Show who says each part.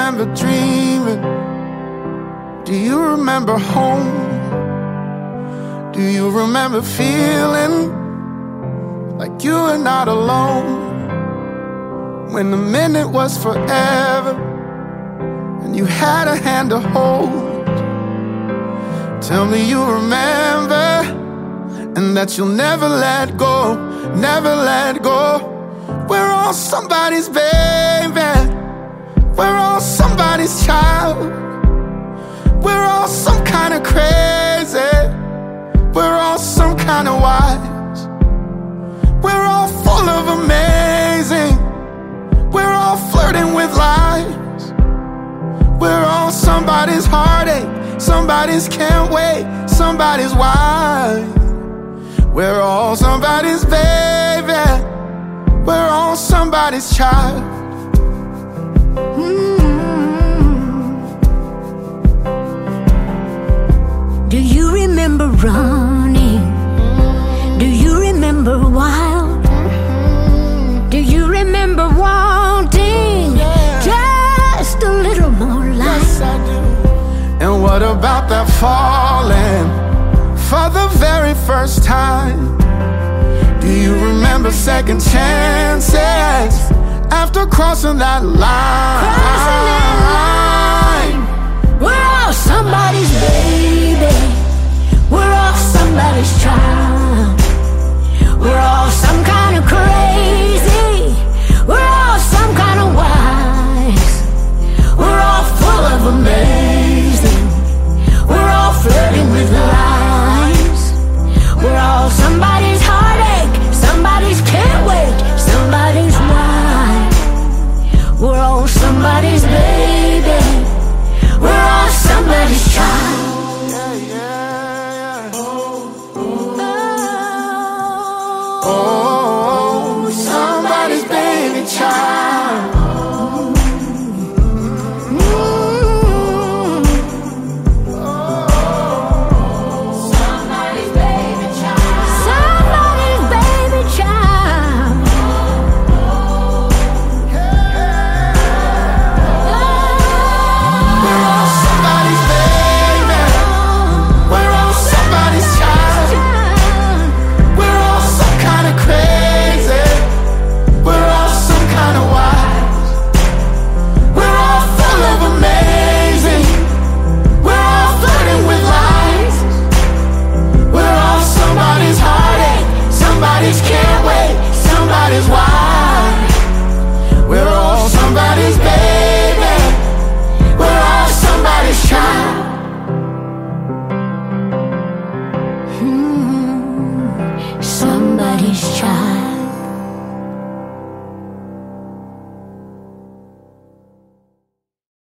Speaker 1: remember dreaming? Do you remember home? Do you remember feeling like you were not alone? When the minute was forever and you had a hand to hold. Tell me you remember, and that you'll never let go, never let go. We're all somebody's baby, we're all somebody's child. We're all some kind of crazy, we're all some kind of wise. We're all full of amazing, we're all flirting with lies. We're all somebody's heartache, somebody's can't wait, somebody's why. We're all somebody's baby, we're all somebody's child.
Speaker 2: Do you remember running? Do you remember wild? Do you remember wanting just a little more life?
Speaker 1: Yes, I do. And what about that falling for the very first time? Do you remember second chances after crossing that line?
Speaker 2: Crossing that line. We're all somebody's baby, we're all